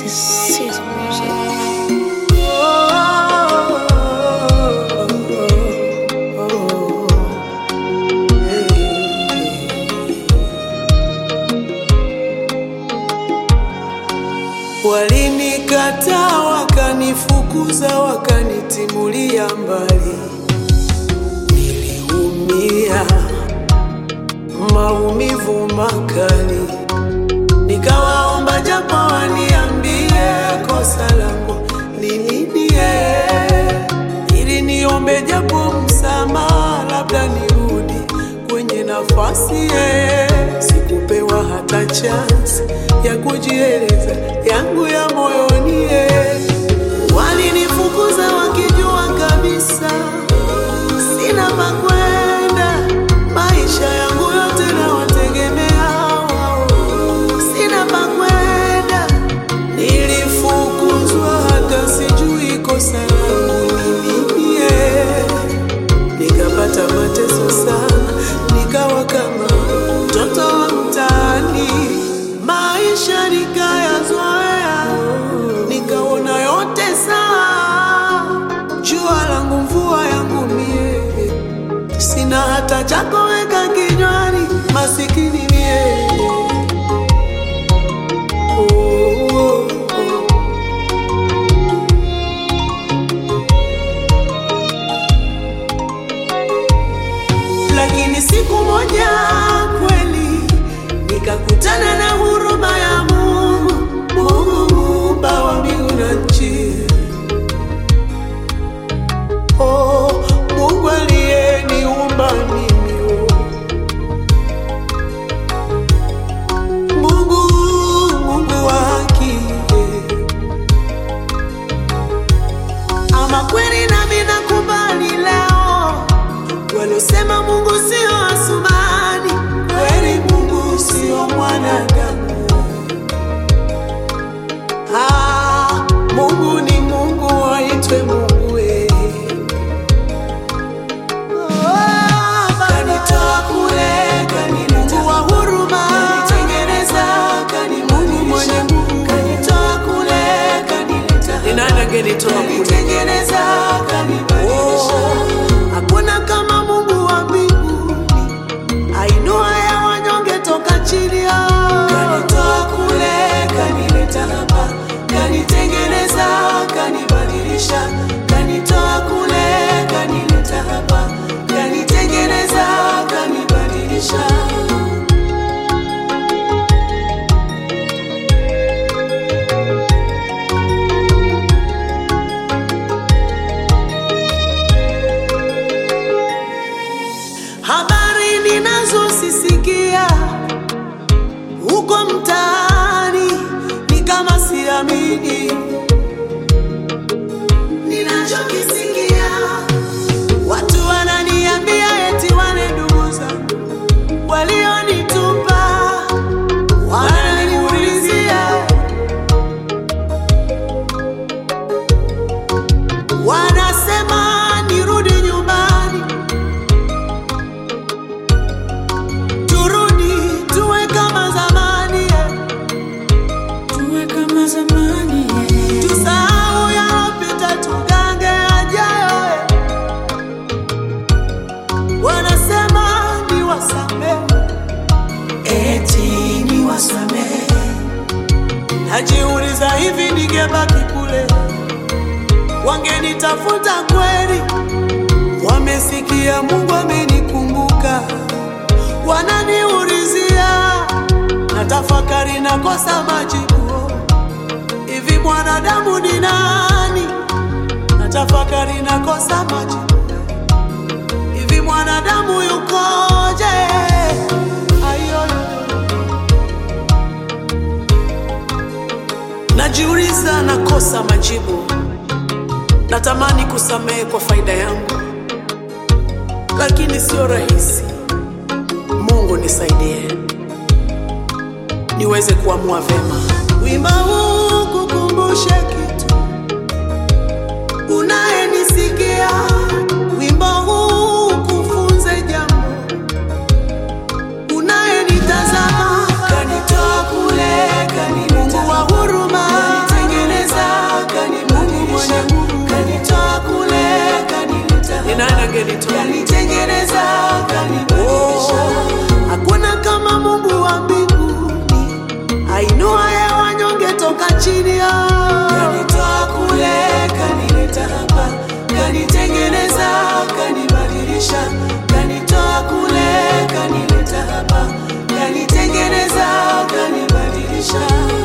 Sizzle music. Walinikataa, wakanifukuza, wakanitimulia mbali. Niliumia maumivu makali, nikawaomba japo waniambie kosa langu ni nini, ili niombe japo msamaha, labda nirudi kwenye nafasi. Sikupewa hata chance ya kujieleza yangu ya moyoni. Walinifukuza wakijua kabisa sina pa kwenda, maisha yangu yote na wategemea wao, sina pa kwenda. Nilifukuzwa hata sijui kosa langu ni nini, nikapata mateso sana, nikawa kama mtoto wa mtaani. Maisha nikayazoea, nikaona yote sawa, jua langu mvua yangu mie, sina hata cha kuweka kinywani, masikini mie. Lakini siku moja kweli nikakutana na huruma ya Mungu, Mungu muumba wa mbingu na nchi. Mungu aliyeniumba mimi, Mungu wa haki. Ama kweli nami nakubali leo, walosema Mungu sio Asumani, kweli Mungu sio mwanadamu. Mungu ni Mungu, aitwe Mungu. Kanitoa kule, Mungu wa huruma, kanitengeneza, Mungu mwenye nguvu. Kanitoa kule, kanileta. Ni nani angenitoa kule? Kanitengeneza, kanibadilisha. Hakuna kama Mungu wa mbinguni, ainua ya wanyonge toka chini. Kanitoa kule, kanileta hapa, kanitengeneza, kanibadilisha. Kanitoa kule, kanileta hapa, kanitengeneza, kanibadilisha. Habari ninazosisikia huko mtaani ni kama siamini ninachokisikia. Watu wananiambia eti wale ndugu zangu walionitupa wananiulizia, wanasema nirudi nyumbani, turudi tuwe kama zamani, tuwe kama zamani, tusahau yalopita, tugange yajayo. Wanasema niwasamehe, eti niwasamehe. Najiuliza, hivi ningebaki kule wangenitafuta kweli? Wamesikia Mungu amenikumbuka, wananiulizia, natafakari nakosa majibu. Hivi mwanadamu ni nani? Natafakari nakosa majibu. Hivi mwanadamu yukoje? Najiuliza, nakosa majibu. Natamani kusamehe kwa faida yangu, lakini sio rahisi. Mungu nisaidie niweze kuamua vema. Wimbo huu kukumbushe kitu, unayenisikia, wimbo huu kufunze jambo, unayenitazama. Kanitoa kule, kanileta. Mungu wa huruma, kanitengeneza, kanibadilisha. Hakuna kama Mungu wa mbinguni, ainuaye wanyonge toka chini. Kanitoa kule, kanileta hapa, kanitengeneza, kanibadilisha. Kanitoa kule, kanileta hapa, kanitengeneza, kanibadilisha.